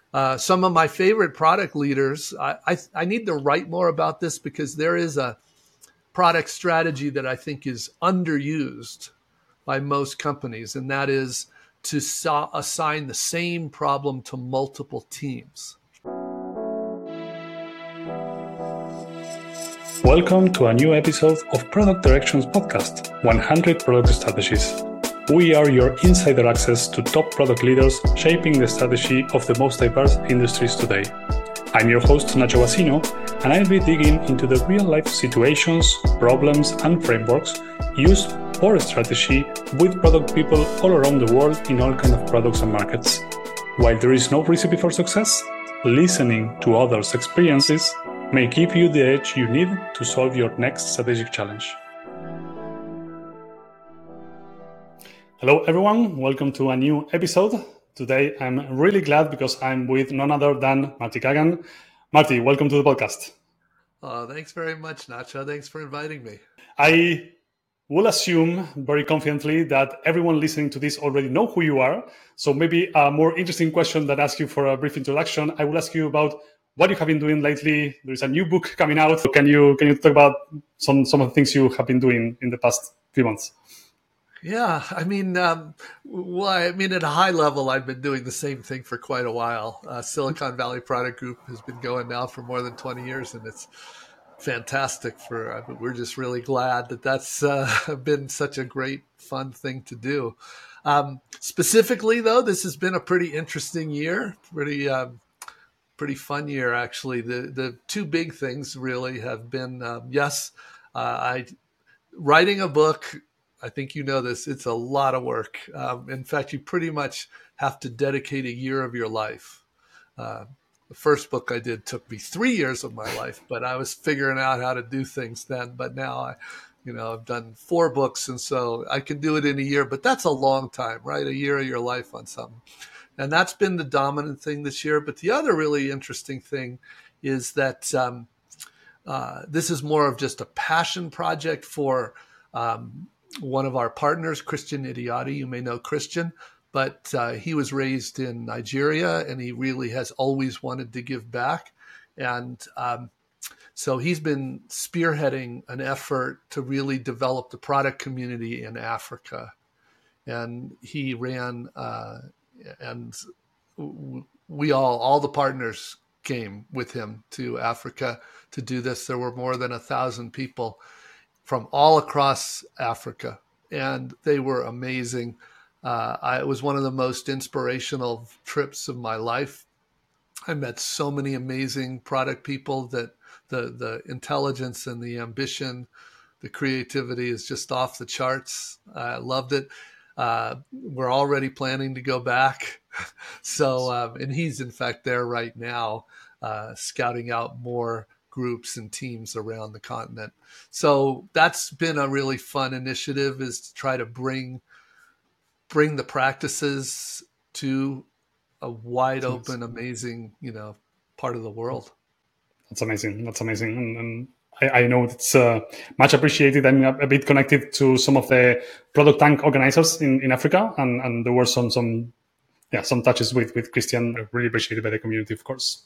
Some of my favorite product leaders, I need to write more about this because there is a product strategy that I think is underused by most companies, and that is to assign the same problem to multiple teams. Welcome to a new episode of Product Directions Podcast, 100 Product Strategies. We are your insider access to top product leaders shaping the strategy of the most diverse industries today. I'm your host, Nacho Basino, and I'll be digging into the real-life situations, problems, and frameworks used for strategy with product people all around the world in all kinds of products and markets. While there is no recipe for success, listening to others' experiences may give you the edge you need to solve your next strategic challenge. Hello, everyone. Welcome to a new episode. Today, I'm really glad because I'm with none other than Marty Kagan. Marty, welcome to the podcast. Thanks very much, Nacho. Thanks for inviting me. I will assume very confidently that everyone listening to this already know who you are. So maybe a more interesting question that asks you for a brief introduction. I will ask you about what you have been doing lately. There's a new book coming out. Can you talk about some of the things you have been doing in the past few months? Yeah, at a high level, I've been doing the same thing for quite a while. Silicon Valley Product Group has been going now for more than 20 years, and it's fantastic. We're just really glad that that's been such a great, fun thing to do. Specifically, though, this has been a pretty interesting year, pretty fun year, actually. The two big things really have been, writing a book. I think you know this. It's a lot of work. In fact, you pretty much have to dedicate a year of your life. The first book I did took me 3 years of my life, but I was figuring out how to do things then. But now I've done 4 books, and so I can do it in a year. But that's a long time, right? A year of your life on something. And that's been the dominant thing this year. But the other really interesting thing is that this is more of just a passion project for one of our partners, Christian Idiotti. You may know Christian, but he was raised in Nigeria, and he really has always wanted to give back. And so he's been spearheading an effort to really develop the product community in Africa. And he ran, and all the partners came with him to Africa to do this. There were more than 1,000 people from all across Africa, and they were amazing. It was one of the most inspirational trips of my life. I met so many amazing product people that the intelligence and the ambition, the creativity is just off the charts. I loved it. We're already planning to go back. So, and he's in fact there right now, scouting out more groups and teams around the continent. So that's been a really fun initiative, is to try to bring the practices to a wide open, amazing, part of the world. That's amazing. And I know it's much appreciated. I'm a bit connected to some of the product tank organizers in Africa, and there were some touches with Christian, really appreciated by the community, of course.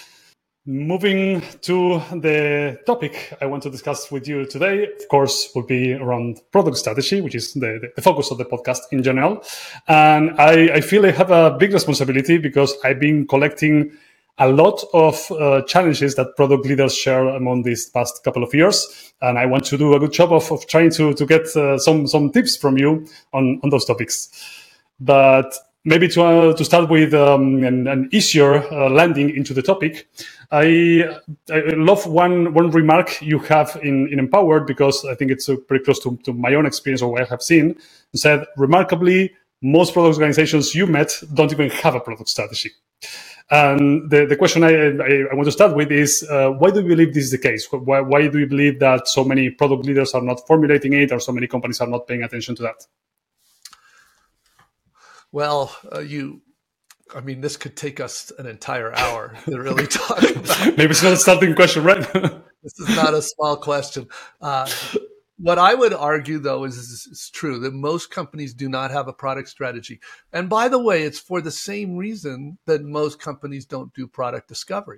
Moving to the topic I want to discuss with you today, of course, will be around product strategy, which is the focus of the podcast in general. And I feel I have a big responsibility because I've been collecting a lot of challenges that product leaders share among these past couple of years. And I want to do a good job of trying to get some tips from you on those topics. But maybe to start with an easier landing into the topic, I love one remark you have in Empowered, because I think it's pretty close to my own experience or what I have seen. You said, remarkably, most product organizations you met don't even have a product strategy. And the question I want to start with is, why do you believe this is the case? Why do you believe that so many product leaders are not formulating it, or so many companies are not paying attention to that? Well, this could take us an entire hour to really talk about. Maybe it's not a starting question, right? This is not a small question. What I would argue, though, is it's true that most companies do not have a product strategy. And by the way, it's for the same reason that most companies don't do product discovery.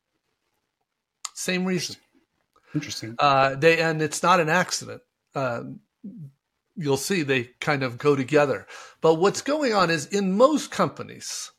Same reason. Interesting. And it's not an accident. You'll see they kind of go together. But what's going on is in most companies,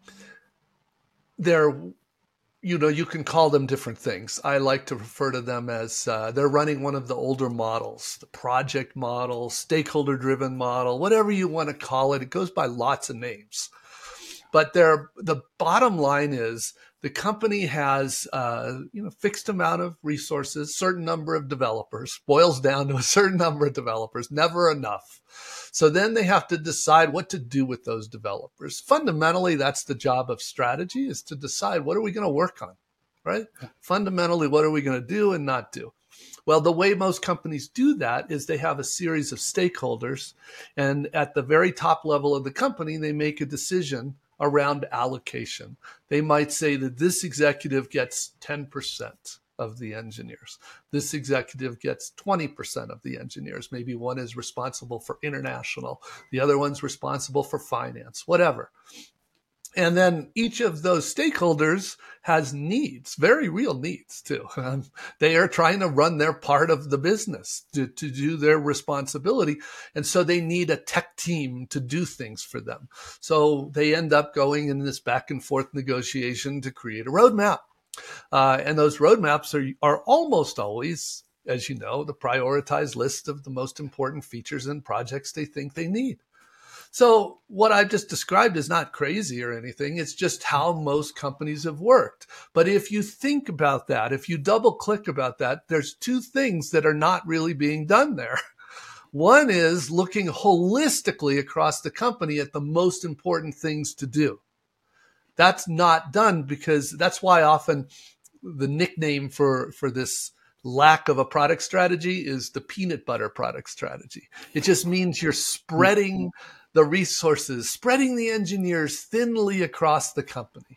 you can call them different things. I like to refer to them as they're running one of the older models, the project model, stakeholder-driven model, whatever you want to call it. It goes by lots of names. But the bottom line is the company has fixed amount of resources, certain number of developers, boils down to a certain number of developers, never enough. So then they have to decide what to do with those developers. Fundamentally, that's the job of strategy, is to decide what are we going to work on, right? Fundamentally, what are we going to do and not do? Well, the way most companies do that is they have a series of stakeholders, and at the very top level of the company, they make a decision around allocation. They might say that this executive gets 10% of the engineers. This executive gets 20% of the engineers. Maybe one is responsible for international. The other one's responsible for finance, whatever. And then each of those stakeholders has needs, very real needs too. They are trying to run their part of the business to do their responsibility. And so they need a tech team to do things for them. So they end up going in this back and forth negotiation to create a roadmap. And those roadmaps are almost always, as you know, the prioritized list of the most important features and projects they think they need. So what I've just described is not crazy or anything. It's just how most companies have worked. But if you think about that, if you double click about that, there's two things that are not really being done there. One is looking holistically across the company at the most important things to do. That's not done because that's why often the nickname for this lack of a product strategy is the peanut butter product strategy. It just means you're spreading the resources, spreading the engineers thinly across the company.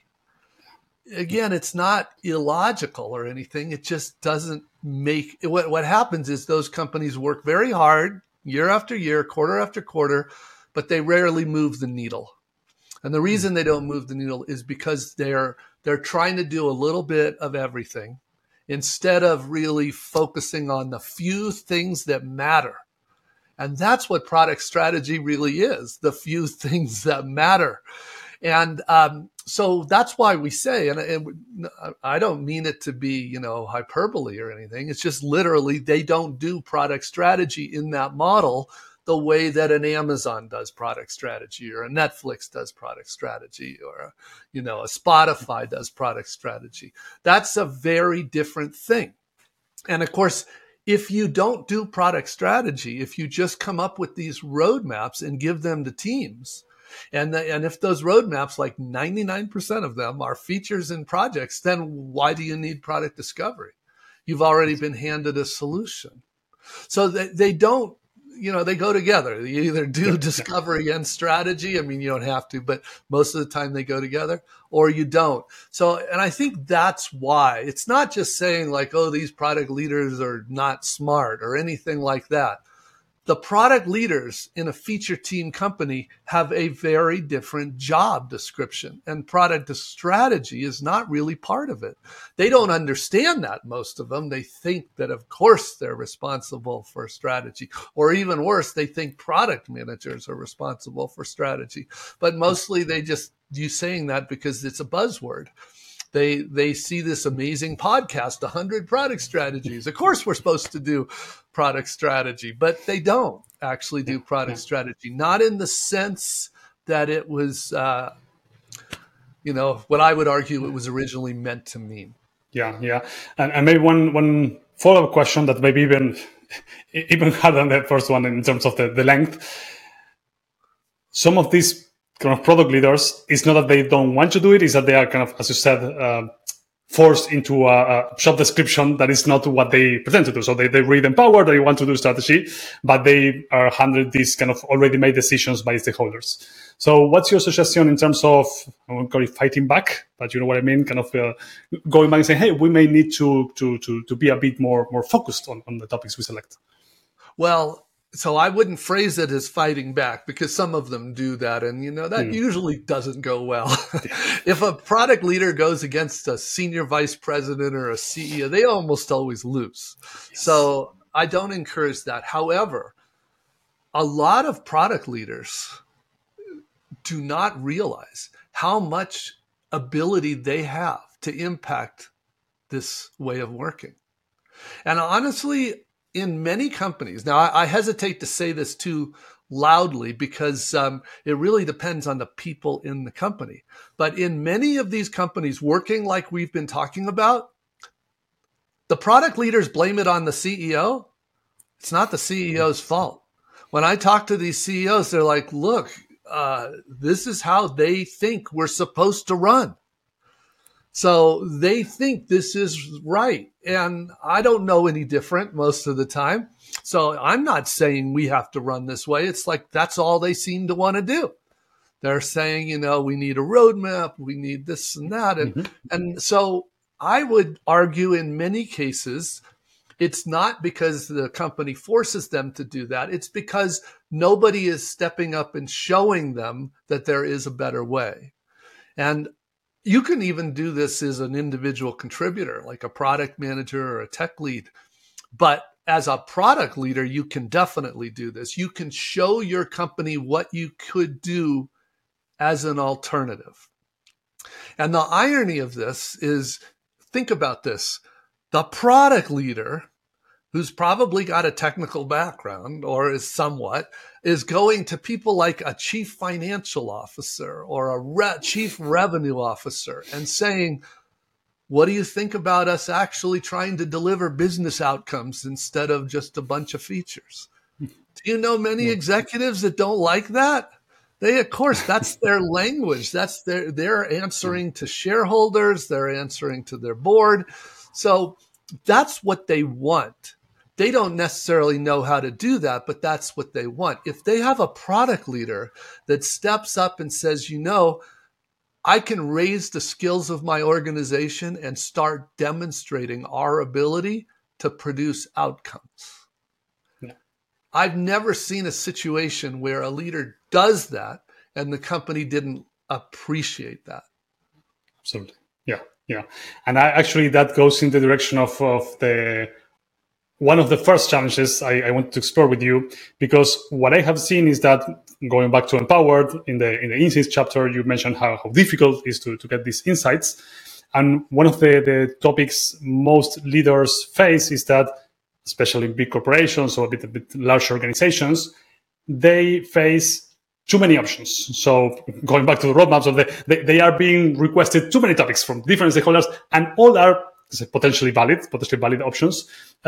Again, it's not illogical or anything. It just doesn't make what happens is those companies work very hard year after year, quarter after quarter, but they rarely move the needle. And the reason they don't move the needle is because they're trying to do a little bit of everything instead of really focusing on the few things that matter. And that's what product strategy really is, the few things that matter. And so that's why we say, and I don't mean it to be, hyperbole or anything. It's just literally they don't do product strategy in that model the way that an Amazon does product strategy or a Netflix does product strategy or, a Spotify does product strategy. That's a very different thing. And of course, if you don't do product strategy, if you just come up with these roadmaps and give them to teams, and if those roadmaps, like 99% of them are features and projects, then why do you need product discovery? You've already been handed a solution. So they don't, they go together. You either do discovery and strategy. I mean, you don't have to, but most of the time they go together, or you don't. So, and I think that's why it's not just saying like, oh, these product leaders are not smart or anything like that. The product leaders in a feature team company have a very different job description, and product strategy is not really part of it. They don't understand that, most of them. They think that, of course, they're responsible for strategy, or even worse, they think product managers are responsible for strategy. But mostly you saying that because it's a buzzword. They see this amazing podcast, 100 product strategies. Of course, we're supposed to do product strategy, but they don't actually do product strategy. Not in the sense that it was, what I would argue it was originally meant to mean. Yeah. And maybe one follow-up question that maybe even harder than the first one in terms of the length. Some of these kind of product leaders, it's not that they don't want to do it, it's that they are kind of, as you said, forced into a job description that is not what they pretend to do. So they read empowered, they want to do strategy, but they are handed these kind of already made decisions by stakeholders. So what's your suggestion in terms of, I won't call it fighting back, but you know what I mean, kind of going back and saying, hey, we may need to be a bit more focused on the topics we select? Well, so I wouldn't phrase it as fighting back because some of them do that. And, that usually doesn't go well. If a product leader goes against a senior vice president or a CEO, they almost always lose. Yes. So I don't encourage that. However, a lot of product leaders do not realize how much ability they have to impact this way of working. And honestly, in many companies, now I hesitate to say this too loudly because it really depends on the people in the company. But in many of these companies working like we've been talking about, the product leaders blame it on the CEO. It's not the CEO's fault. When I talk to these CEOs, they're like, look, this is how they think we're supposed to run. So they think this is right. And I don't know any different most of the time. So I'm not saying we have to run this way. It's like that's all they seem to want to do. They're saying, we need a roadmap, we need this and that. And so I would argue in many cases, it's not because the company forces them to do that. It's because nobody is stepping up and showing them that there is a better way. And you can even do this as an individual contributor, like a product manager or a tech lead. But as a product leader, you can definitely do this. You can show your company what you could do as an alternative. And the irony of this is, think about this. The product leader, who's probably got a technical background or is going to people like a chief financial officer or a chief revenue officer and saying, what do you think about us actually trying to deliver business outcomes instead of just a bunch of features? Do you know many executives that don't like that? Of course, that's their language. That's they're answering to shareholders. They're answering to their board. So that's what they want. They don't necessarily know how to do that, but that's what they want. If they have a product leader that steps up and says, I can raise the skills of my organization and start demonstrating our ability to produce outcomes. Yeah. I've never seen a situation where a leader does that and the company didn't appreciate that. Absolutely. Yeah. And actually that goes in the direction of one of the first challenges I want to explore with you, because what I have seen is that, going back to Empowered, in the insights chapter, you mentioned how difficult it is to get these insights. And one of the topics most leaders face is that, especially in big corporations or a bit larger organizations, they face too many options. So going back to the roadmaps, they are being requested too many topics from different stakeholders, and all are potentially valid options.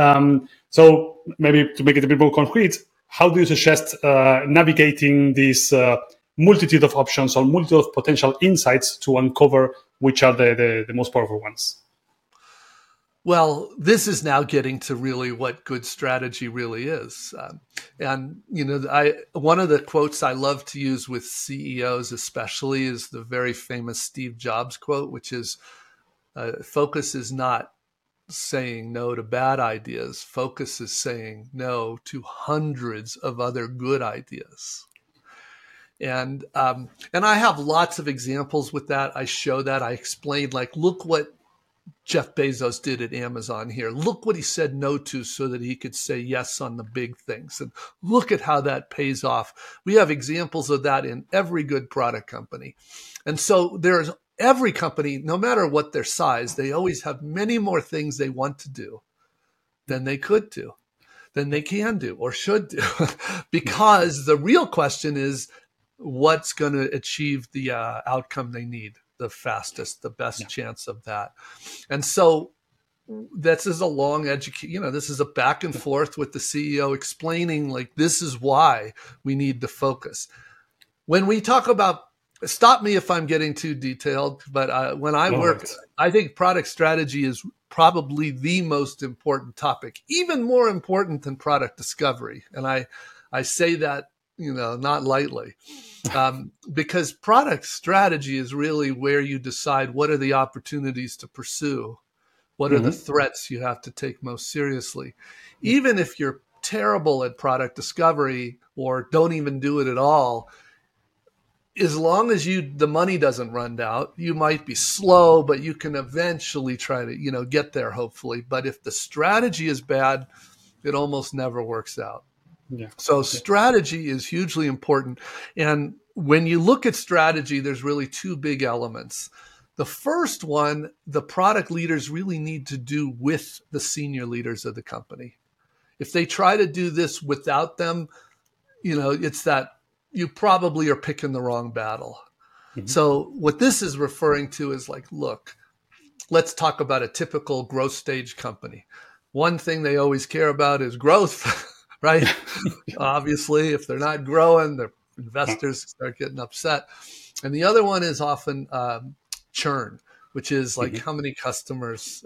So maybe to make it a bit more concrete, how do you suggest navigating this multitude of options or multitude of potential insights to uncover which are the most powerful ones? Well, this is now getting to really what good strategy really is. And one of the quotes I love to use with CEOs especially is the very famous Steve Jobs quote, which is, focus is not saying no to bad ideas. Focus is saying no to hundreds of other good ideas. And I have lots of examples with that. I show that. I explained, look what Jeff Bezos did at Amazon here. Look what he said no to so that he could say yes on the big things. And look at how that pays off. We have examples of that in every good product company. And so there's every company, no matter what their size, they always have many more things they want to do than they could do, than they can do or should do. Because the real question is, what's going to achieve the outcome they need the fastest, the best chance of that. And so this is a long this is a back and forth with the CEO explaining, this is why we need to focus. When we talk about, stop me if I'm getting too detailed, but when I work, I think product strategy is probably the most important topic, even more important than product discovery. And I say that, not lightly, because product strategy is really where you decide what are the opportunities to pursue, what are the threats you have to take most seriously. Even if your terrible at product discovery or don't even do it at all, as long as the money doesn't run out, you might be slow, but you can eventually try to, get there, hopefully. But if the strategy is bad, it almost never works out. Yeah. So strategy is hugely important. And when you look at strategy, there's really two big elements. The first one, the product leaders really need to do with the senior leaders of the company. If they try to do this without them, it's that you probably are picking the wrong battle. Mm-hmm. So what this is referring to is like, look, let's talk about a typical growth stage company. One thing they always care about is growth, right? Obviously, if they're not growing, their investors start getting upset. And the other one is often churn, which is like how many customers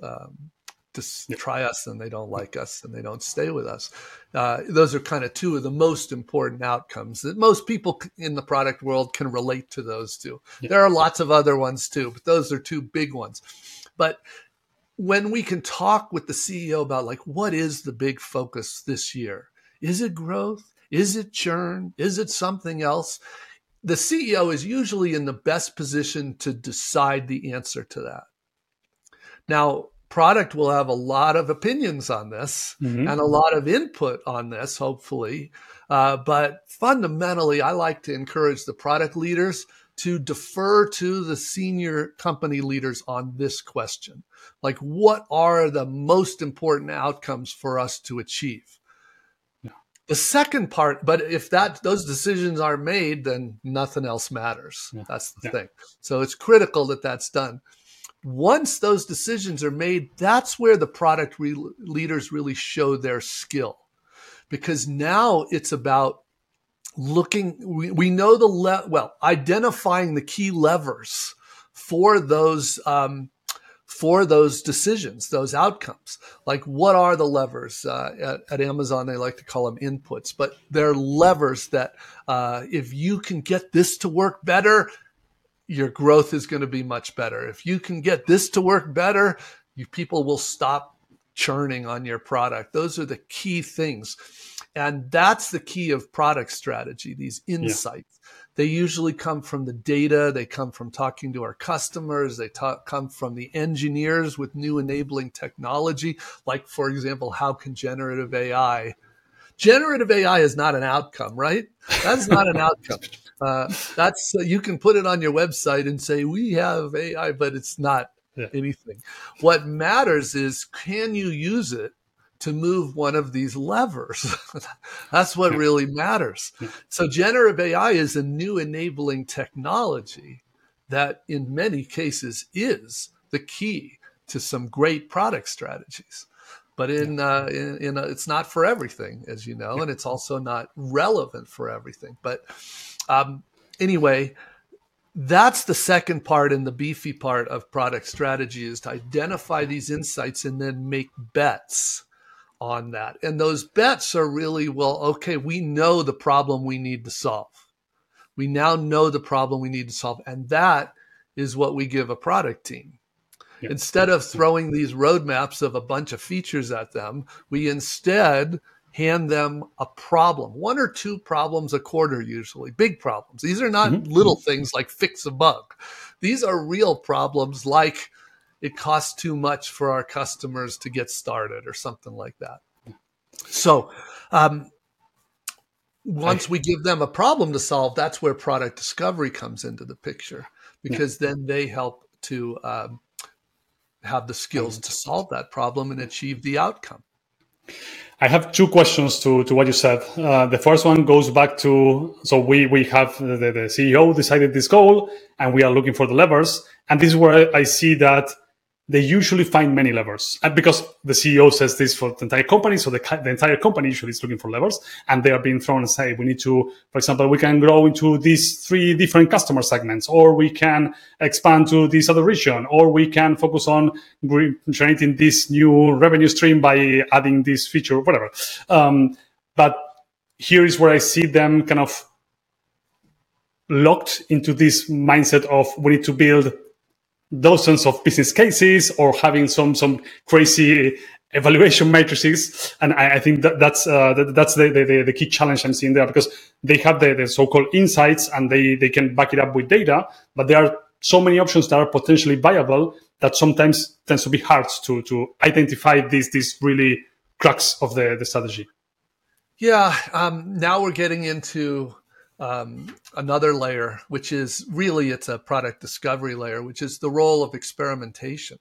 try us and they don't like us and they don't stay with us. Those are kind of two of the most important outcomes that most people in the product world can relate to those two. Yeah. There are lots of other ones too, but those are two big ones. But when we can talk with the CEO about like, what is the big focus this year? Is it growth? Is it churn? Is it something else? The CEO is usually in the best position to decide the answer to that. Now, product will have a lot of opinions on this and a lot of input on this, hopefully. But fundamentally, I like to encourage the product leaders to defer to the senior company leaders on this question. Like, what are the most important outcomes for us to achieve? The second part, but if those decisions are made, then nothing else matters. Yeah. That's the thing. So it's critical that that's done. Once those decisions are made, that's where the product leaders really show their skill. Because now it's about we know identifying the key levers for those decisions, those outcomes. Like, what are the levers? At Amazon, they like to call them inputs, but they're levers that if you can get this to work better, your growth is going to be much better. If you can get this to work better, people will stop churning on your product. Those are the key things. And that's the key of product strategy, these insights. Yeah. They usually come from the data. They come from talking to our customers. They come from the engineers with new enabling technology. Like, for example, how can generative AI is not an outcome, right? That's not an outcome. You can put it on your website and say, we have AI, but it's not anything. What matters is, can you use it to move one of these levers? That's what really matters. So generative AI is a new enabling technology that in many cases is the key to some great product strategies. But it's not for everything, as you know, and it's also not relevant for everything. But anyway, that's the second part and the beefy part of product strategy, is to identify these insights and then make bets on that. And those bets are really, we know the problem we need to solve. We now know the problem we need to solve. And that is what we give a product team. Yeah. Instead of throwing these roadmaps of a bunch of features at them, we instead hand them a problem, 1 or 2 problems a quarter, usually big problems. These are not little things like fix a bug. These are real problems, like it costs too much for our customers to get started or something like that. So once we give them a problem to solve, that's where product discovery comes into the picture, because then they help to have the skills to solve that problem and achieve the outcome. I have 2 questions to what you said. The first one goes back to, so we have the CEO decided this goal and we are looking for the levers. And this is where I see that they usually find many levers, and because the CEO says this for the entire company. So the entire company usually is looking for levers, and they are being thrown and say, we need to, for example, we can grow into these 3 different customer segments, or we can expand to this other region, or we can focus on generating this new revenue stream by adding this feature, whatever. But here is where I see them kind of locked into this mindset of, we need to build dozens of business cases, or having some crazy evaluation matrices, and I think that's the key challenge I'm seeing there, because they have the so-called insights and they can back it up with data, but there are so many options that are potentially viable that sometimes tends to be hard to identify these really crux of the strategy. Yeah, now we're getting into another layer, which is really, it's a product discovery layer, which is the role of experimentation.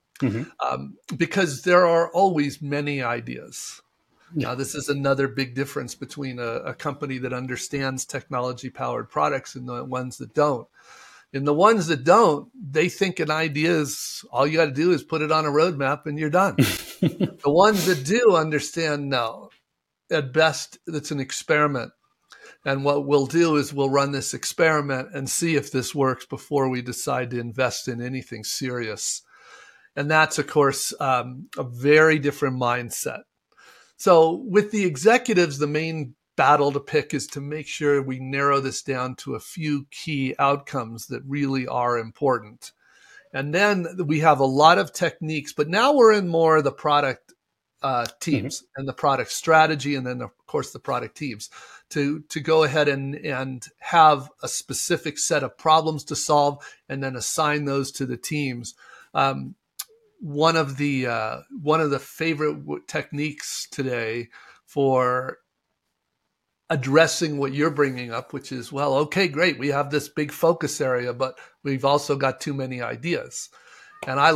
Because there are always many ideas. Now, this is another big difference between a company that understands technology-powered products and the ones that don't. And the ones that don't, they think an idea is, all you got to do is put it on a roadmap and you're done. The ones that do understand, no, at best, it's an experiment. And what we'll do is we'll run this experiment and see if this works before we decide to invest in anything serious. And that's, of course, a very different mindset. So with the executives, the main battle to pick is to make sure we narrow this down to a few key outcomes that really are important. And then we have a lot of techniques, but now we're in more of the product teams and the product strategy, and then, of course, the product teams to go ahead and have a specific set of problems to solve and then assign those to the teams. One of the favorite techniques today for addressing what you're bringing up, which is, well, okay, great, we have this big focus area, but we've also got too many ideas. And I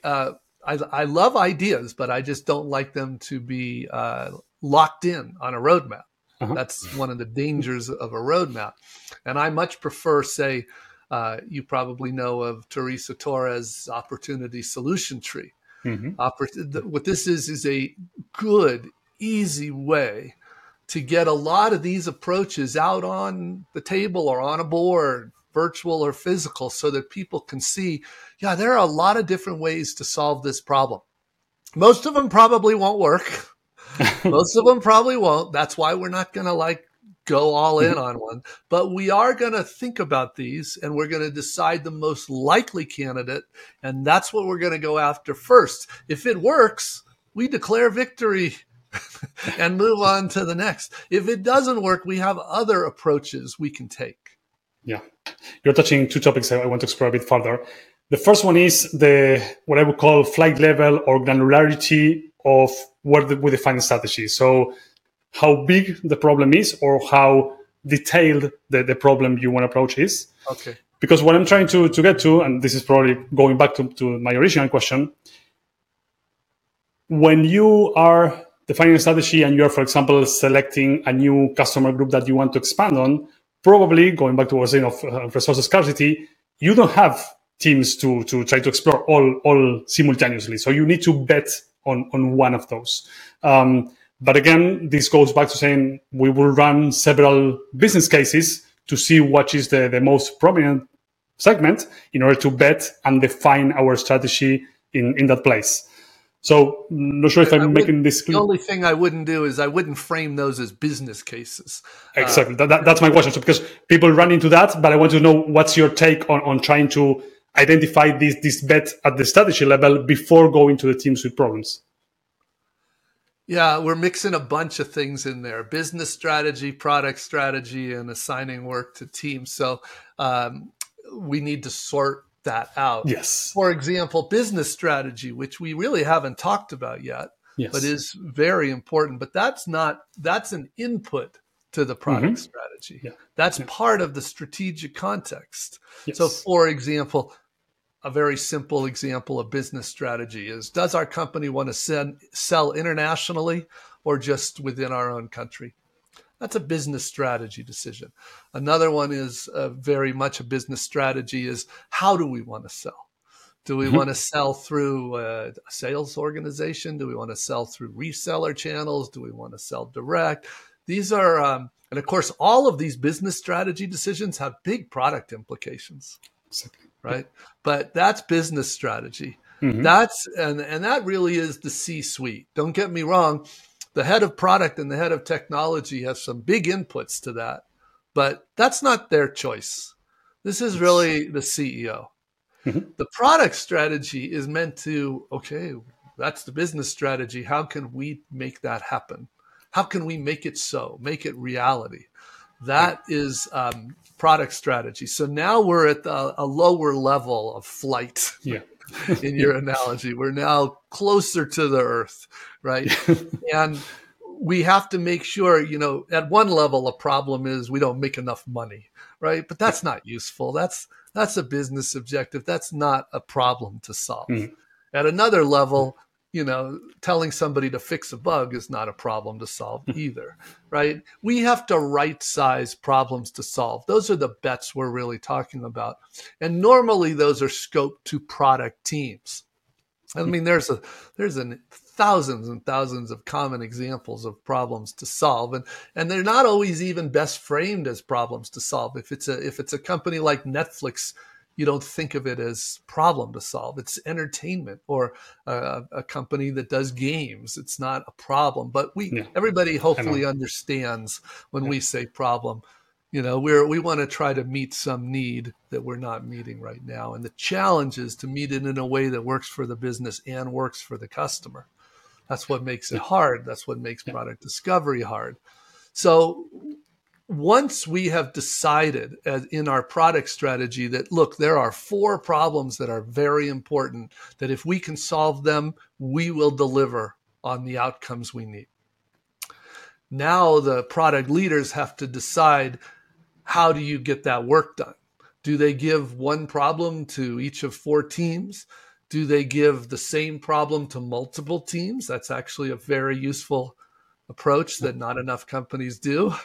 love ideas, but I just don't like them to be locked in on a roadmap. That's one of the dangers of a roadmap. And I much prefer, say, you probably know of Teresa Torres' opportunity solution tree. What this is a good, easy way to get a lot of these approaches out on the table or on a board, virtual or physical, so that people can see, yeah, there are a lot of different ways to solve this problem. Most of them probably won't work. Most of them probably won't. That's why we're not going to go all in on one, but we are going to think about these and we're going to decide the most likely candidate. And that's what we're going to go after first. If it works, we declare victory and move on to the next. If it doesn't work, we have other approaches we can take. Yeah. You're touching two topics I want to explore a bit further. The first one is what I would call flight level or granularity of what we define strategy. So how big the problem is or how detailed the problem you want to approach is. Okay. Because what I'm trying to get to, and this is probably going back to my original question, when you are defining a strategy and you're, for example, selecting a new customer group that you want to expand on, probably going back to what I was saying of resource scarcity, you don't have teams to try to explore all simultaneously. So you need to bet on one of those. But again, this goes back to saying we will run several business cases to see what is the most prominent segment in order to bet and define our strategy in that place. So I'm not sure if I'm making this clear. The only thing I wouldn't do is I wouldn't frame those as business cases. Exactly. That's my question. So because people run into that, but I want to know what's your take on trying to identify this bet at the strategy level before going to the teams with problems. Yeah, we're mixing a bunch of things in there: business strategy, product strategy, and assigning work to teams. So we need to sort that out. Yes. For example, business strategy, which we really haven't talked about yet, but is very important. But that's an input to the product strategy. Yeah. That's part of the strategic context. Yes. So, for example, a very simple example of business strategy is, does our company want to sell internationally or just within our own country? That's a business strategy decision. Another one is very much a business strategy is, how do we want to sell? Do we want to sell through a sales organization? Do we want to sell through reseller channels? Do we want to sell direct? These are, and of course, all of these business strategy decisions have big product implications. Exactly. Right. But that's business strategy. That's, and that really is the C-suite. Don't get me wrong. The head of product and the head of technology have some big inputs to that, but that's not their choice. This is really the CEO. The product strategy is meant to, okay, That's the business strategy. How can we make that happen? How can we make it so, make it reality? That is product strategy. So now we're at a lower level of flight. Yeah. In your analogy, we're now closer to the earth, right? And we have to make sure, at one level, a problem is we don't make enough money, right? But that's not useful. That's a business objective. That's not a problem to solve. At another level, telling somebody to fix a bug is not a problem to solve either, right? We have to right size problems to solve. Those are the bets we're really talking about. And normally those are scoped to product teams. I mean, there's thousands and thousands of common examples of problems to solve, and they're not always even best framed as problems to solve. If it's a company like Netflix, you don't think of it as problem to solve. It's entertainment, or a company that does games. It's not a problem, but everybody hopefully understands when we say problem. We want to try to meet some need that we're not meeting right now. And the challenge is to meet it in a way that works for the business and works for the customer. That's what makes it hard. That's what makes product discovery hard. So once we have decided in our product strategy that, look, there are 4 problems that are very important, that if we can solve them, we will deliver on the outcomes we need. Now the product leaders have to decide, how do you get that work done? Do they give one problem to each of 4 teams? Do they give the same problem to multiple teams? That's actually a very useful approach that not enough companies do.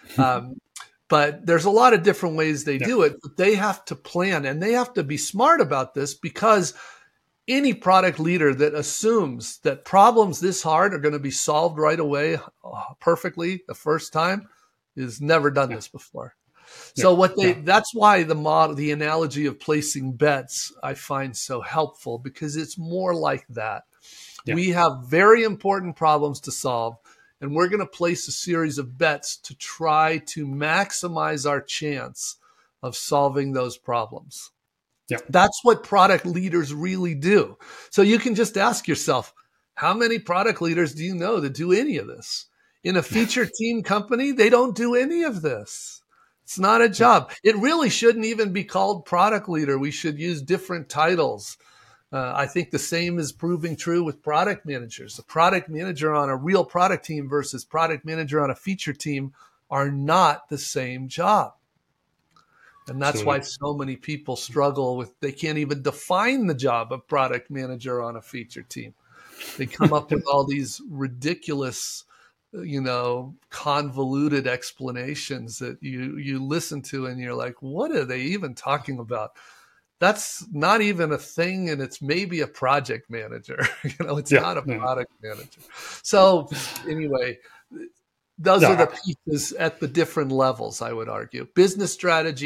But there's a lot of different ways they do it. But they have to plan, and they have to be smart about this, because any product leader that assumes that problems this hard are going to be solved right away perfectly the first time has never done this before. So that's why the analogy of placing bets I find so helpful, because it's more like that. We have very important problems to solve, and we're going to place a series of bets to try to maximize our chance of solving those problems. That's what product leaders really do. So you can just ask yourself, how many product leaders do you know that do any of this? In a feature team company, they don't do any of this. It's not a job. It really shouldn't even be called product leader. We should use different titles. I think the same is proving true with product managers. A product manager on a real product team versus product manager on a feature team are not the same job. And that's why so many people struggle with, they can't even define the job of product manager on a feature team. They come up with all these ridiculous, convoluted explanations that you listen to and you're like, what are they even talking about? That's not even a thing, and it's maybe a project manager. It's not a product manager. So anyway, those are the pieces at the different levels, I would argue. Business strategy,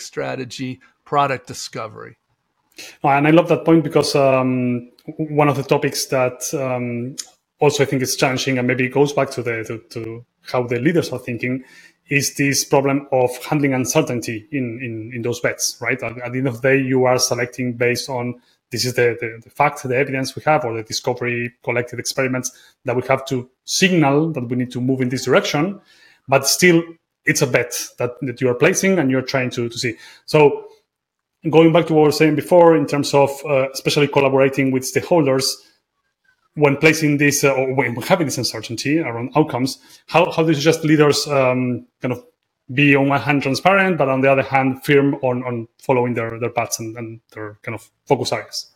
product discovery. And I love that point, because one of the topics that also I think is challenging, and maybe it goes back to how the leaders are thinking, is this problem of handling uncertainty in those bets, right? At the end of the day, you are selecting based on, this is the fact, the evidence we have, or the discovery collected experiments that we have to signal that we need to move in this direction, but still it's a bet that you are placing and you're trying to see. So going back to what we were saying before, in terms of especially collaborating with stakeholders, when placing this or when having this uncertainty around outcomes, how do you suggest leaders kind of be on one hand transparent, but on the other hand firm on following their paths and their kind of focus areas?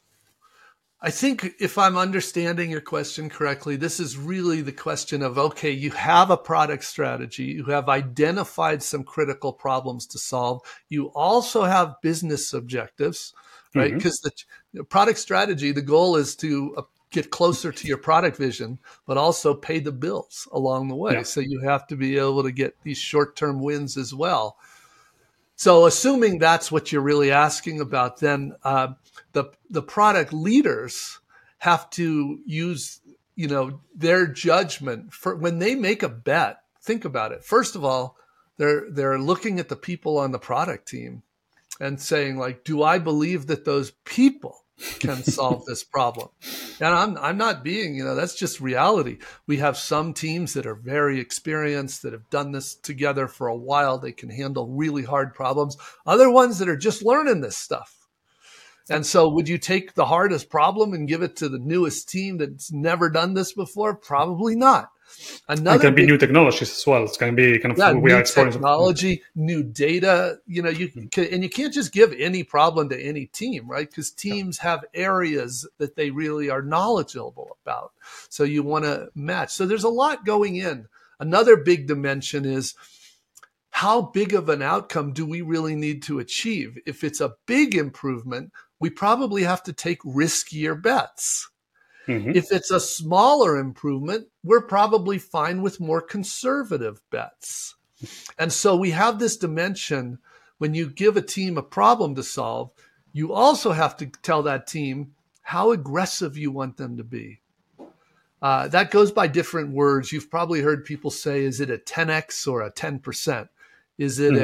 I think if I'm understanding your question correctly, this is really the question of, okay, you have a product strategy, you have identified some critical problems to solve, you also have business objectives, right? Because the product strategy, the goal is to get closer to your product vision, but also pay the bills along the way. So you have to be able to get these short-term wins as well. So assuming that's what you're really asking about, then the product leaders have to use, their judgment for when they make a bet. Think about it. First of all, they're looking at the people on the product team and saying, like, do I believe that those people can solve this problem. And I'm not being, that's just reality. We have some teams that are very experienced, that have done this together for a while. They can handle really hard problems. Other ones that are just learning this stuff. And so would you take the hardest problem and give it to the newest team that's never done this before? Probably not. It can be new technologies as well. It's going to be kind of we are technology, new data. You can't just give any problem to any team, right? Because teams have areas that they really are knowledgeable about. So you want to match. So there's a lot going in. Another big dimension is how big of an outcome do we really need to achieve? If it's a big improvement, we probably have to take riskier bets. Mm-hmm. If it's a smaller improvement, we're probably fine with more conservative bets. And so we have this dimension. When you give a team a problem to solve, you also have to tell that team how aggressive you want them to be. That goes by different words. You've probably heard people say, is it a 10x or a 10%? Is it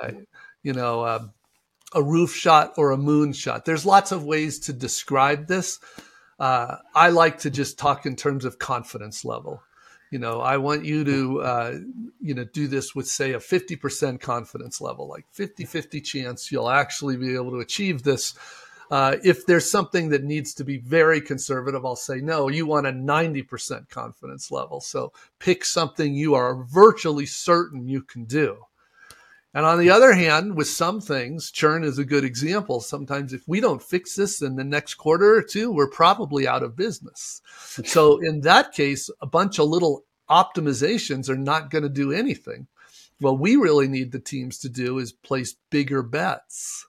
a roof shot or a moon shot? There's lots of ways to describe this. I like to just talk in terms of confidence level. I want you to, do this with, say, a 50% confidence level, like 50-50 chance you'll actually be able to achieve this. If there's something that needs to be very conservative, I'll say, no, you want a 90% confidence level. So pick something you are virtually certain you can do. And on the other hand, with some things, churn is a good example. Sometimes if we don't fix this in the next quarter or two, we're probably out of business. So in that case, a bunch of little optimizations are not going to do anything. What we really need the teams to do is place bigger bets.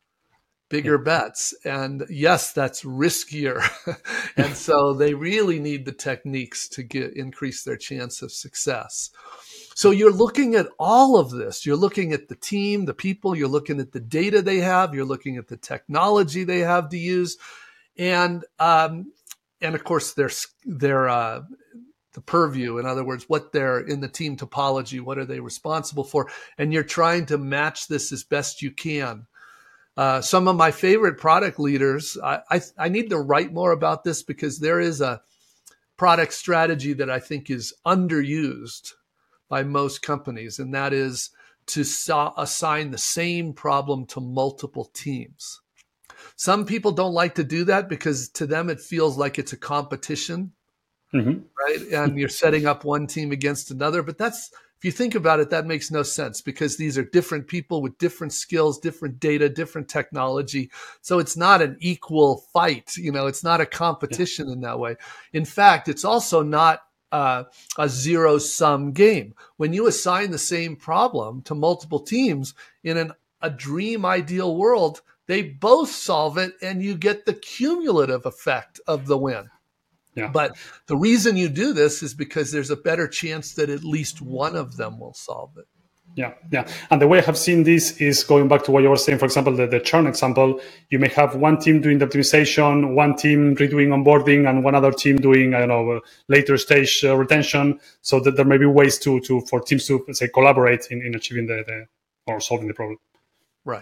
And yes, that's riskier. And so they really need the techniques to increase their chance of success. So you're looking at all of this. You're looking at the team, the people, you're looking at the data they have, you're looking at the technology they have to use. And of course, their the purview. In other words, what they're in the team topology, what are they responsible for? And you're trying to match this as best you can. Some of my favorite product leaders, I need to write more about this because there is a product strategy that I think is underused by most companies, and that is to assign the same problem to multiple teams. Some people don't like to do that because to them it feels like it's a competition, right? And you're setting up one team against another. But if you think about it, that makes no sense because these are different people with different skills, different data, different technology. So it's not an equal fight. It's not a competition in that way. In fact, it's also not a zero-sum game. When you assign the same problem to multiple teams in a dream ideal world, they both solve it and you get the cumulative effect of the win. Yeah. But the reason you do this is because there's a better chance that at least one of them will solve it. Yeah. And the way I have seen this is going back to what you were saying, for example, the churn example. You may have one team doing the optimization, one team redoing onboarding, and one other team doing, later stage retention. So that there may be ways for teams to, say, collaborate in achieving or solving the problem. Right.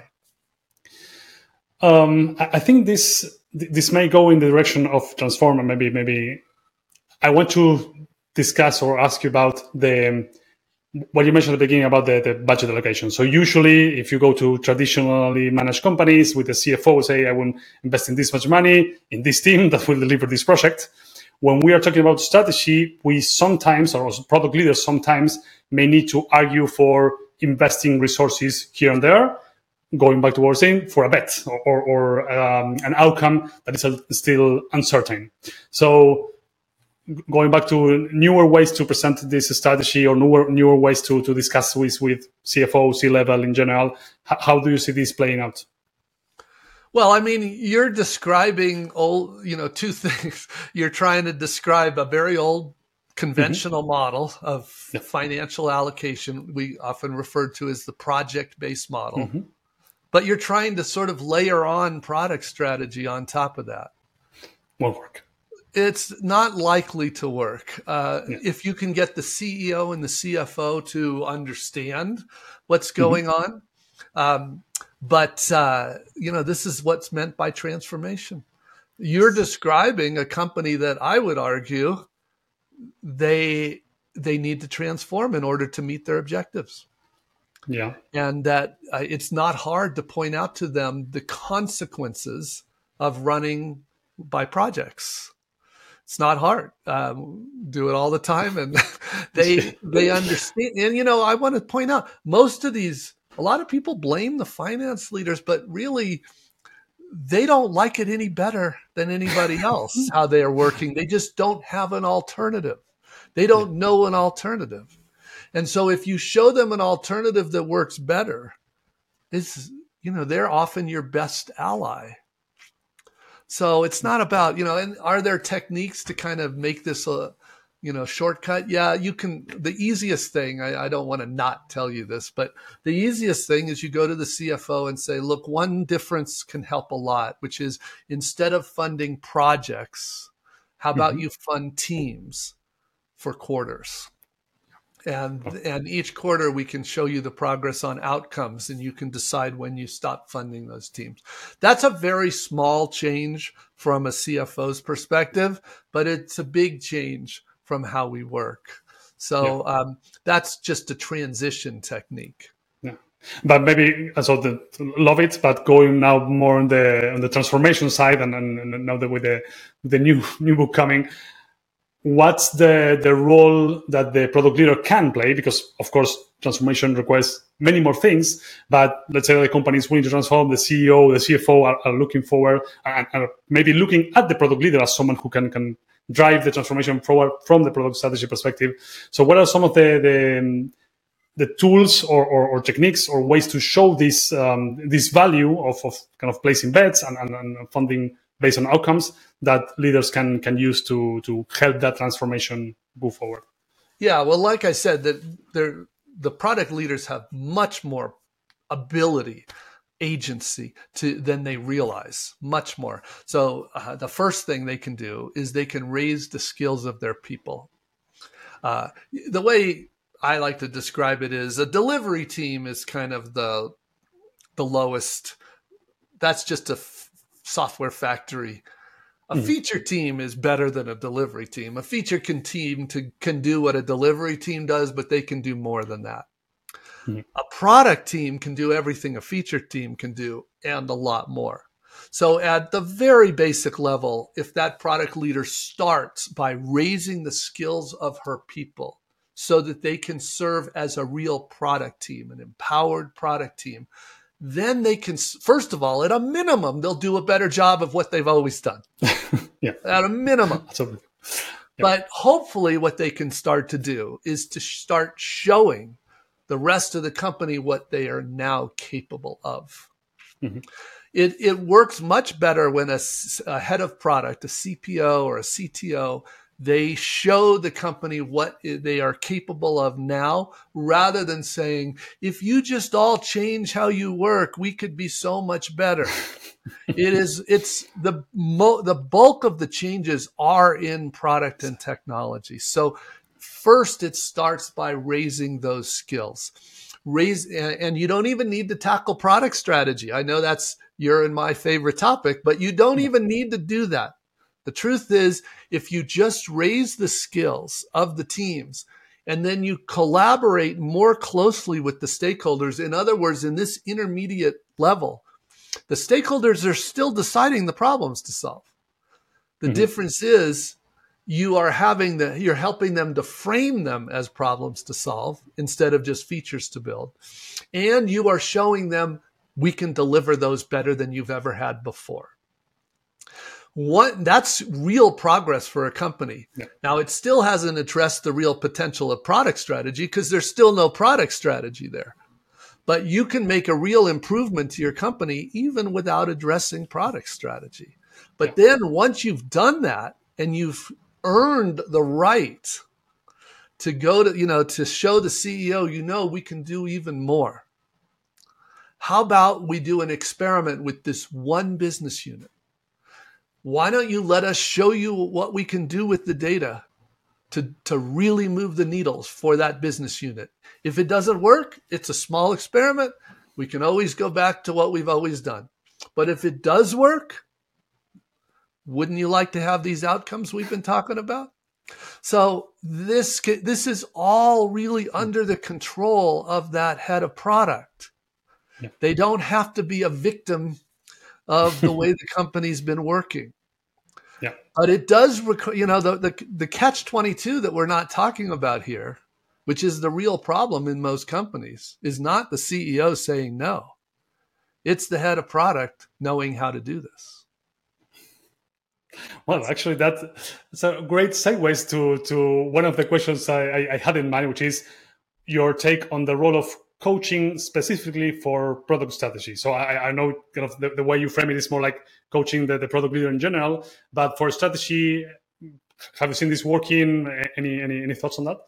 I think this may go in the direction of transform, and maybe I want to discuss or ask you about what you mentioned at the beginning about the budget allocation. So usually if you go to traditionally managed companies with the CFO say, I will invest in this much money in this team that will deliver this project. When we are talking about strategy, we sometimes, or product leaders sometimes, may need to argue for investing resources here and there, going back to what we're saying, for a bet or an outcome that is still uncertain. So going back to newer ways to present this strategy or newer ways to discuss with CFO, C-level in general, how do you see this playing out? Well, I mean, you're describing two things. You're trying to describe a very old conventional model of financial allocation. We often refer to as the project-based model. But you're trying to sort of layer on product strategy on top of that. Won't work. It's not likely to work. If you can get the CEO and the CFO to understand what's going on. But this is what's meant by transformation. You're describing a company that I would argue they need to transform in order to meet their objectives. Yeah. And that it's not hard to point out to them the consequences of running by projects. It's not hard. Do it all the time, and they understand. And I want to point out a lot of people blame the finance leaders, but really they don't like it any better than anybody else how they are working. They just don't have an alternative. They don't know an alternative. And so if you show them an alternative that works better, they're often your best ally. So it's not about, and are there techniques to kind of make this a, shortcut? Yeah, you can. The easiest thing, I don't want to not tell you this, but the easiest thing is you go to the CFO and say, look, one difference can help a lot, which is instead of funding projects, how about you fund teams for quarters? And each quarter we can show you the progress on outcomes, and you can decide when you stop funding those teams. That's a very small change from a CFO's perspective, but it's a big change from how we work. So that's just a transition technique. Yeah, but maybe love it. But going now more on the transformation side, and now that with the new book coming. What's the role that the product leader can play? Because, of course, transformation requires many more things. But let's say the company is willing to transform, the CEO, the CFO are looking forward and are maybe looking at the product leader as someone who can drive the transformation forward from the product strategy perspective. So what are some of the tools or techniques or ways to show this value of kind of placing bets and funding based on outcomes that leaders can use to help that transformation move forward? Yeah, well, like I said, the product leaders have much more ability, agency than they realize, much more. So the first thing they can do is they can raise the skills of their people. The way I like to describe it is a delivery team is kind of the lowest. That's just a software factory. A feature team is better than a delivery team. A feature team can do what a delivery team does, but they can do more than that. A product team can do everything a feature team can do and a lot more. So at the very basic level, if that product leader starts by raising the skills of her people so that they can serve as a real product team, an empowered product team, then they can, first of all, at a minimum, they'll do a better job of what they've always done. Yeah. At a minimum. Yeah. But hopefully what they can start to do is to start showing the rest of the company what they are now capable of. It works much better when a head of product, a CPO or a CTO, they show the company what they are capable of now, rather than saying, if you just all change how you work, we could be so much better. It's the bulk of the changes are in product and technology. So first it starts by raising those skills. And you don't even need to tackle product strategy. I know that's your and my favorite topic, but you don't even need to do that. The truth is, if you just raise the skills of the teams and then you collaborate more closely with the stakeholders, in other words, in this intermediate level, the stakeholders are still deciding the problems to solve. The difference is you're helping them to frame them as problems to solve instead of just features to build. And you are showing them we can deliver those better than you've ever had before. That's real progress for a company. Yeah. Now, it still hasn't addressed the real potential of product strategy because there's still no product strategy there. But you can make a real improvement to your company even without addressing product strategy. But then once you've done that and you've earned the right to go to, to show the CEO, we can do even more. How about we do an experiment with this one business unit? Why don't you let us show you what we can do with the data to really move the needles for that business unit? If it doesn't work, it's a small experiment. We can always go back to what we've always done. But if it does work, Wouldn't you like to have these outcomes we've been talking about? So this is all really under the control of that head of product. Yeah. They don't have to be a victim of the way the company's been working. Yeah. But it does, the catch-22 that we're not talking about here, which is the real problem in most companies, is not the CEO saying no. It's the head of product knowing how to do this. Well, actually, that's a great segue to one of the questions I had in mind, which is your take on the role of coaching specifically for product strategy. So I know kind of the way you frame it is more like coaching the product leader in general, but for strategy, have you seen this working? Any thoughts on that?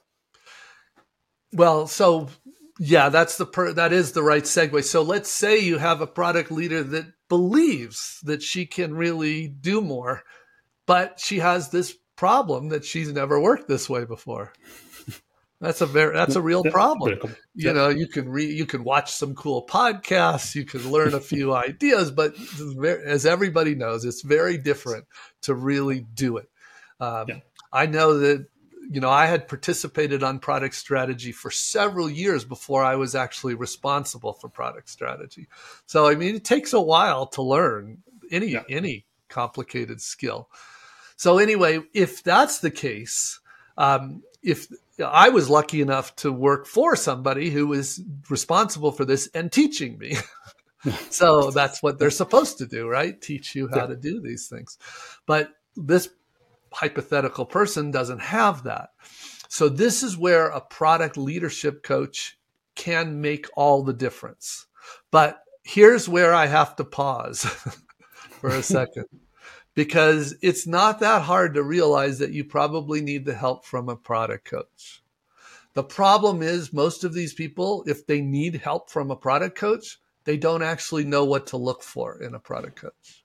Well, so yeah, that is the right segue. So let's say you have a product leader that believes that she can really do more, but she has this problem that she's never worked this way before. That's a real problem. You can watch some cool podcasts, you can learn a few ideas, but as everybody knows, it's very different to really do it. I know that, I had participated on product strategy for several years before I was actually responsible for product strategy. So, it takes a while to learn any complicated skill. So anyway, if that's the case, if I was lucky enough to work for somebody who was responsible for this and teaching me. So that's what they're supposed to do, right? Teach you how to do these things. But this hypothetical person doesn't have that. So this is where a product leadership coach can make all the difference. But here's where I have to pause for a second. Because it's not that hard to realize that you probably need the help from a product coach. The problem is most of these people, if they need help from a product coach, they don't actually know what to look for in a product coach.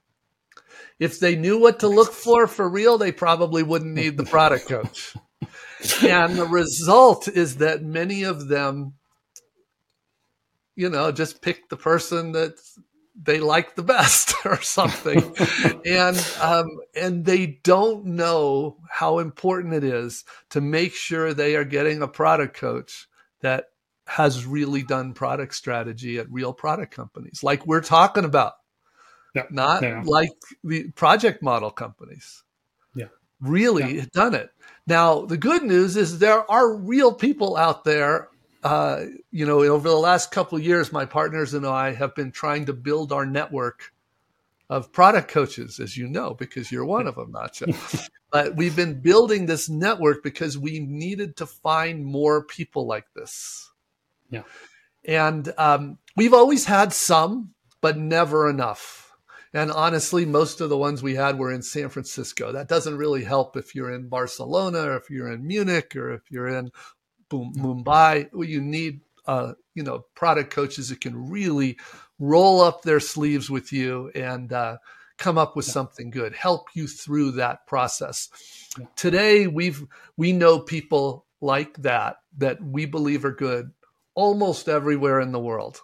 If they knew what to look for real, they probably wouldn't need the product coach. And the result is that many of them, just pick the person that they like the best or something. And they don't know how important it is to make sure they are getting a product coach that has really done product strategy at real product companies like we're talking about, not like the project model companies. Really done it. Now, the good news is there are real people out there. Over the last couple of years, my partners and I have been trying to build our network of product coaches, as you know, because you're one of them, Nacho. But we've been building this network because we needed to find more people like this. Yeah. And we've always had some, but never enough. And honestly, most of the ones we had were in San Francisco. That doesn't really help if you're in Barcelona or if you're in Munich or if you're in Mumbai. You need, product coaches that can really roll up their sleeves with you and come up with something good, help you through that process. Yeah. Today, we know people like that we believe are good almost everywhere in the world.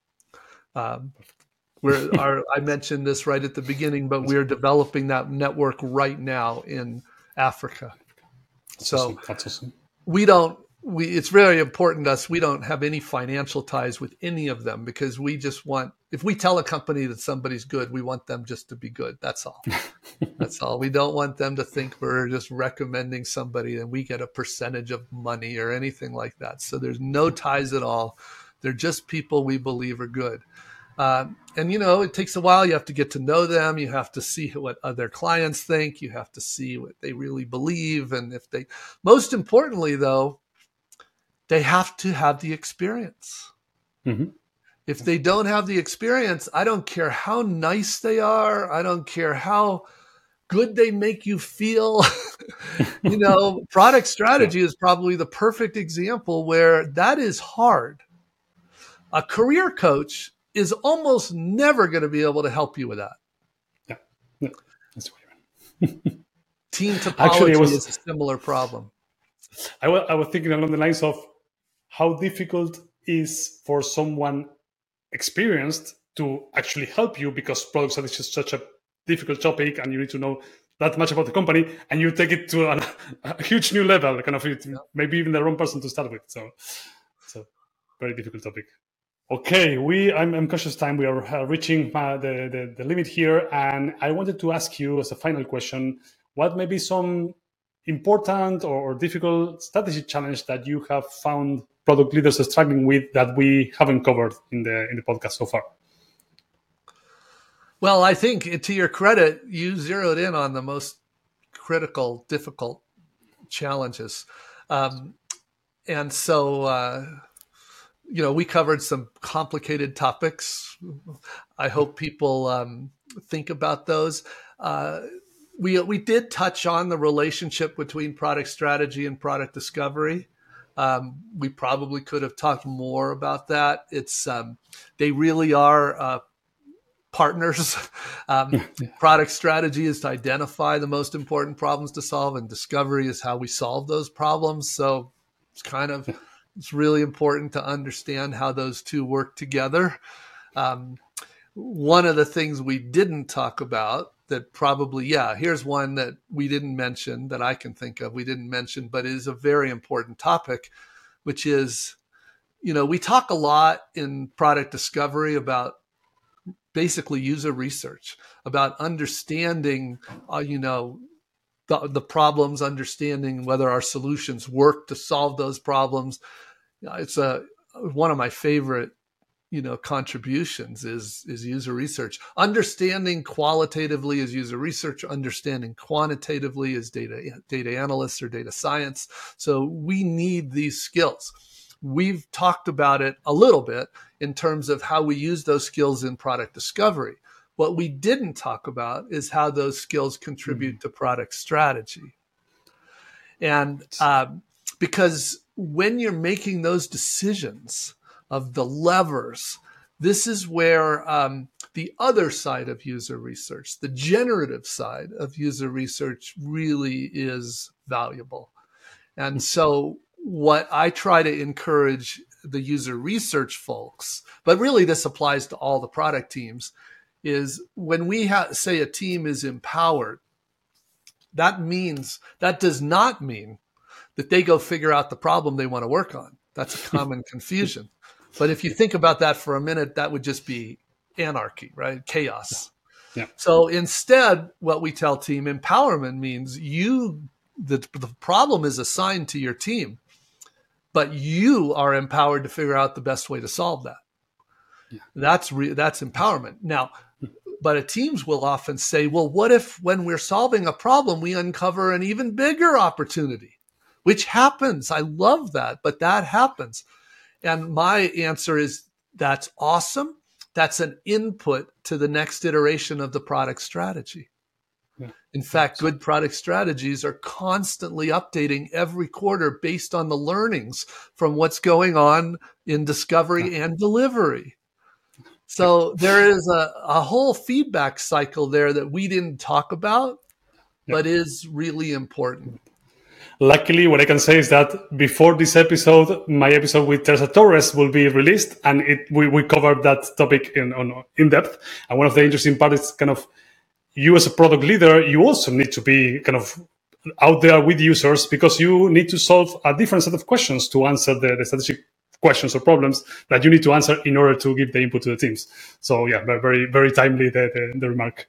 I mentioned this right at the beginning, but we're developing that network right now in Africa. That's awesome. It's very important to us. We don't have any financial ties with any of them because we just if we tell a company that somebody's good, we want them just to be good. That's all. That's all. We don't want them to think we're just recommending somebody and we get a percentage of money or anything like that. So there's no ties at all. They're just people we believe are good. It takes a while. You have to get to know them. You have to see what other clients think. You have to see what they really believe. And most importantly, though, they have to have the experience. Mm-hmm. If they don't have the experience, I don't care how nice they are. I don't care how good they make you feel. Product strategy is probably the perfect example where that is hard. A career coach is almost never going to be able to help you with that. Yeah. That's what you mean. Team topology is a similar problem. I was thinking along the lines of how difficult is for someone experienced to actually help you because product strategy is such a difficult topic and you need to know that much about the company, and you take it to a huge new level, kind of maybe even the wrong person to start with. So very difficult topic. Okay, I'm conscious time. We are reaching the limit here, and I wanted to ask you as a final question, what may be some important or difficult strategy challenge that you have found product leaders are struggling with that we haven't covered in the podcast so far? Well, I think to your credit, you zeroed in on the most critical, difficult challenges. And so, we covered some complicated topics. I hope people think about those. We did touch on the relationship between product strategy and product discovery. We probably could have talked more about that. They really are partners. Product strategy is to identify the most important problems to solve, and discovery is how we solve those problems. So it's really important to understand how those two work together. One of the things we didn't talk about that probably, here's one that we didn't mention that I can think of. We didn't mention, but is a very important topic, which is, we talk a lot in product discovery about basically user research, about understanding, the problems, understanding whether our solutions work to solve those problems. It's one of my favorite, contributions is user research. Understanding qualitatively is user research. Understanding quantitatively is data analysts or data science. So we need these skills. We've talked about it a little bit in terms of how we use those skills in product discovery. What we didn't talk about is how those skills contribute to product strategy. And because when you're making those decisions of the levers, this is where the other side of user research, the generative side of user research, really is valuable. And so what I try to encourage the user research folks, but really this applies to all the product teams, is when we say a team is empowered, that does not mean that they go figure out the problem they want to work on. That's a common confusion. But if you think about that for a minute, that would just be anarchy, right? Chaos. Yeah. So instead, what we tell team empowerment means the problem is assigned to your team, but you are empowered to figure out the best way to solve that. Yeah. That's empowerment. Now, but teams will often say, well, what if when we're solving a problem, we uncover an even bigger opportunity, which happens. I love that, but that happens. And my answer is that's awesome. That's an input to the next iteration of the product strategy. Yeah. In fact, good product strategies are constantly updating every quarter based on the learnings from what's going on in discovery and delivery. So there is a whole feedback cycle there that we didn't talk about, but is really important. Luckily, what I can say is that before this episode, my episode with Teresa Torres will be released, and we covered that topic in depth. And one of the interesting parts is kind of you as a product leader, you also need to be kind of out there with users because you need to solve a different set of questions to answer the strategic questions or problems that you need to answer in order to give the input to the teams. So yeah, very, very timely the remark.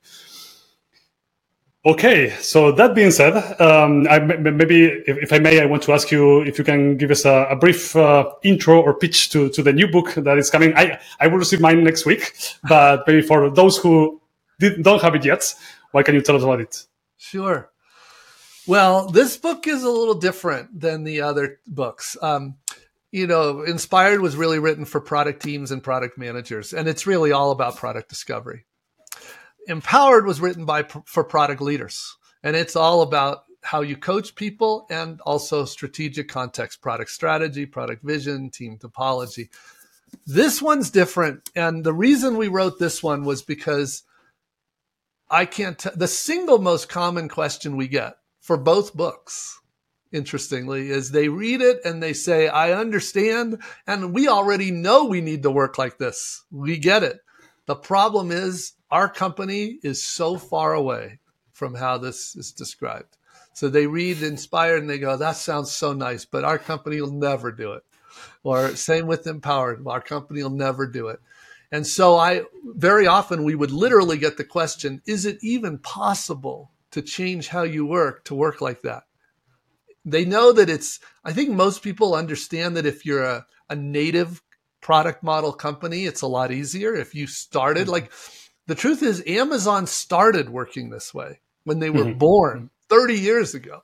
Okay, so that being said, maybe if I may, I want to ask you if you can give us a brief intro or pitch to the new book that is coming. I will receive mine next week, but maybe for those who don't have it yet, what can you tell us about it? Sure. Well, this book is a little different than the other books. Inspired was really written for product teams and product managers, and it's really all about product discovery. Empowered was written for product leaders, and it's all about how you coach people and also strategic context, product strategy, product vision, team topology. This one's different, and the reason we wrote this one was because the single most common question we get for both books, interestingly, is they read it and they say, I understand, and we already know we need to work like this. We get it. The problem is our company is so far away from how this is described. So they read Inspired and they go, that sounds so nice, but our company will never do it. Or same with Empowered, our company will never do it. And so very often we would literally get the question, is it even possible to change how you work to work like that? They know that I think most people understand that if you're a native product model company, it's a lot easier. If you started, like the truth is Amazon started working this way when they were born 30 years ago.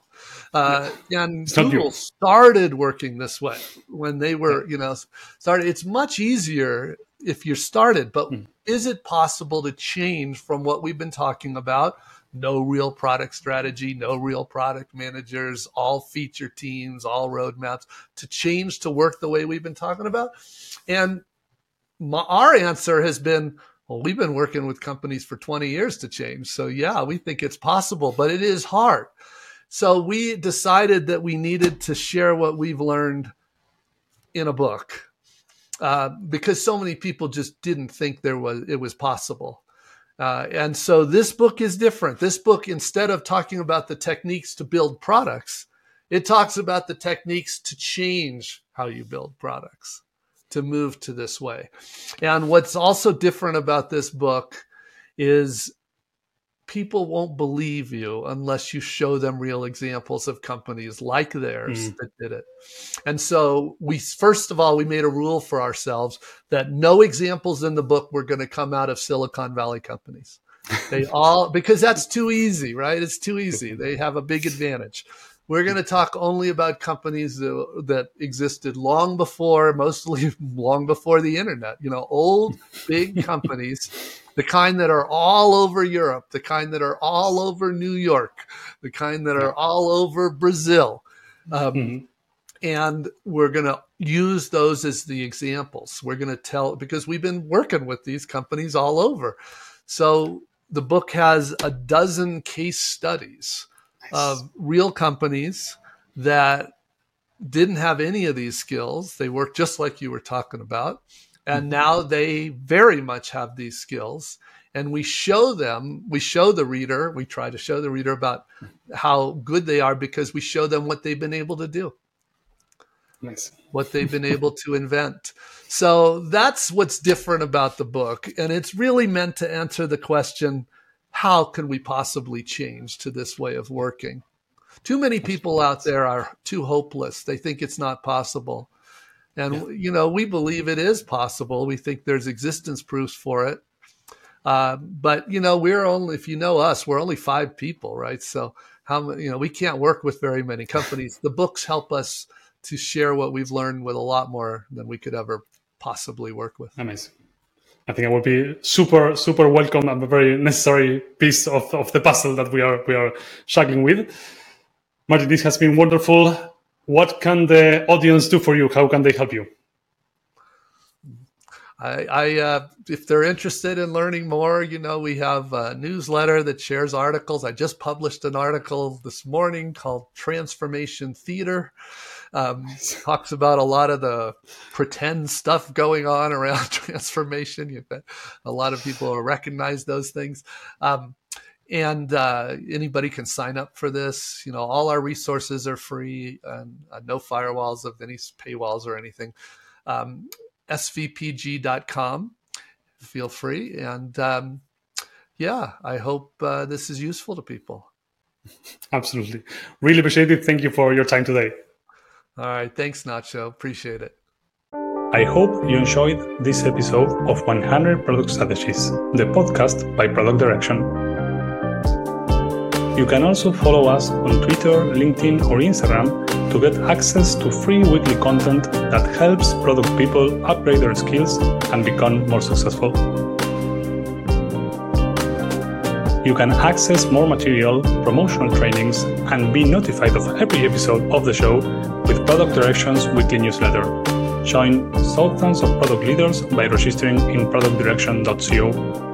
And Google started working this way when they were, started. It's much easier if you're started, but is it possible to change from what we've been talking about? No real product strategy, no real product managers, all feature teams, all roadmaps, to change to work the way we've been talking about? And our answer has been, well, we've been working with companies for 20 years to change. So yeah, we think it's possible, but it is hard. So we decided that we needed to share what we've learned in a book because so many people just didn't think it was possible. And so this book is different. This book, instead of talking about the techniques to build products, it talks about the techniques to change how you build products, to move to this way. And what's also different about this book is people won't believe you unless you show them real examples of companies like theirs that did it. And so first of all, we made a rule for ourselves that no examples in the book were going to come out of Silicon Valley companies. Because that's too easy, right? It's too easy. They have a big advantage. We're going to talk only about companies that existed mostly long before the internet, old, big companies, the kind that are all over Europe, the kind that are all over New York, the kind that are all over Brazil. And we're going to use those as the examples. We're going to tell, because we've been working with these companies all over. So the book has 12 case studies of real companies that didn't have any of these skills. They worked just like you were talking about. And now they very much have these skills. And we show the reader, we try to show the reader about how good they are because we show them what they've been able to do. Nice. What they've been able to invent. So that's what's different about the book. And it's really meant to answer the question, how can we possibly change to this way of working? Too many people out there are too hopeless. They think it's not possible. And, we believe it is possible. We think there's existence proofs for it. But, we're only, if you know us, we're only 5 people, right? So we can't work with very many companies. The books help us to share what we've learned with a lot more than we could ever possibly work with. Amazing. I think it would be super, super welcome and a very necessary piece of the puzzle that we are struggling with. Martin, this has been wonderful. What can the audience do for you? How can they help you? If they're interested in learning more, we have a newsletter that shares articles. I just published an article this morning called Transformation Theater. Talks about a lot of the pretend stuff going on around transformation. A lot of people recognize those things. And anybody can sign up for this. All our resources are free and no firewalls of any paywalls or anything. svpg.com. Feel free. And I hope this is useful to people. Absolutely. Really appreciate it. Thank you for your time today. All right. Thanks, Nacho. Appreciate it. I hope you enjoyed this episode of 100 Product Strategies, the podcast by Product Direction. You can also follow us on Twitter, LinkedIn, or Instagram to get access to free weekly content that helps product people upgrade their skills and become more successful. You can access more material, promotional trainings, and be notified of every episode of the show with Product Direction's weekly newsletter. Join thousands of product leaders by registering in productdirection.co.